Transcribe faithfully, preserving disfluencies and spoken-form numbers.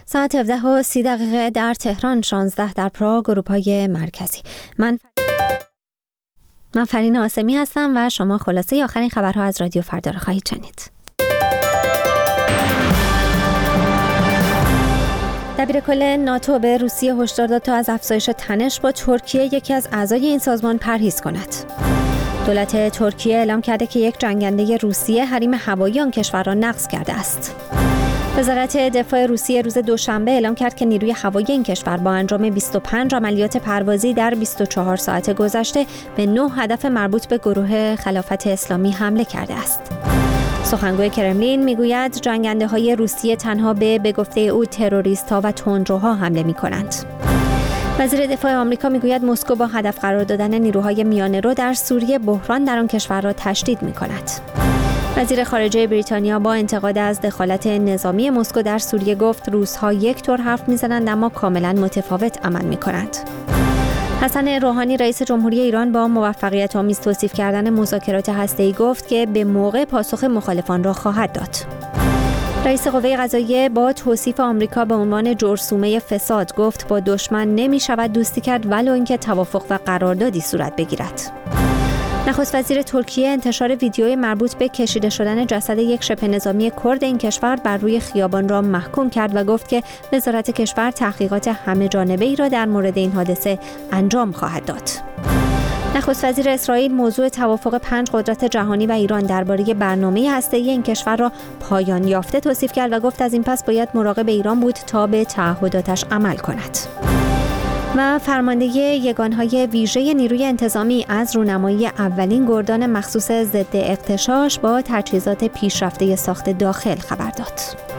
ساعت هفده و سی دقیقه در تهران، شانزده در پراگ، اروپای مرکزی. من من فرین آسمی هستم و شما خلاصه آخرین خبرها از رادیو فردا را خواهید شنید. دبیرکل ناتو به روسیه هشدار داد تا از افزایش تنش با ترکیه، یکی از اعضای این سازمان، پرهیز کند. دولت ترکیه اعلام کرده که یک جنگنده روسیه حریم هوایی آن کشور را نقض کرده است. وزارت دفاع روسیه روز دوشنبه اعلام کرد که نیروی هوایی این کشور با انجام بیست و پنج عملیات پروازی در بیست و چهار ساعت گذشته به نه هدف مربوط به گروه خلافت اسلامی حمله کرده است. سخنگوی کرملین میگوید جنگنده‌های روسیه تنها به به گفته او تروریست‌ها و تندروها حمله می‌کنند. وزیر دفاع آمریکا میگوید مسکو با هدف قرار دادن نیروهای میانه‌رو در سوریه بحران در آن کشور را تشدید می‌کند. وزیر خارجه بریتانیا با انتقاد از دخالت نظامی مسکو در سوریه گفت روس‌ها یک طور حرف می‌زنند اما کاملاً متفاوت عمل می‌کنند. حسن روحانی رئیس جمهوری ایران با موفقیت‌آمیز توصیف کردن مذاکرات هسته‌ای گفت که به موقع پاسخ مخالفان را خواهد داد. رئیس قوه قضاییه با توصیف آمریکا به عنوان جرثومه فساد گفت با دشمن نمی‌شود دوستی کرد ولو اینکه توافق و قراردادی صورت بگیرد. نخست وزیر ترکیه انتشار ویدیوی مربوط به کشیده شدن جسد یک شبه نظامی کرد این کشور بر روی خیابان را محکوم کرد و گفت که وزارت کشور تحقیقات همه جانبه‌ای را در مورد این حادثه انجام خواهد داد. نخست وزیر اسرائیل موضوع توافق پنج قدرت جهانی و ایران درباره برنامه هسته‌ای این کشور را پایان یافته توصیف کرد و گفت از این پس باید مراقب ایران بود تا به تعهداتش عمل کند. و فرمانده یگانهای ویژه نیروی انتظامی از رونمایی اولین گردان مخصوص ضد اغتشاش با تجهیزات پیشرفته ساخت داخل خبر داد.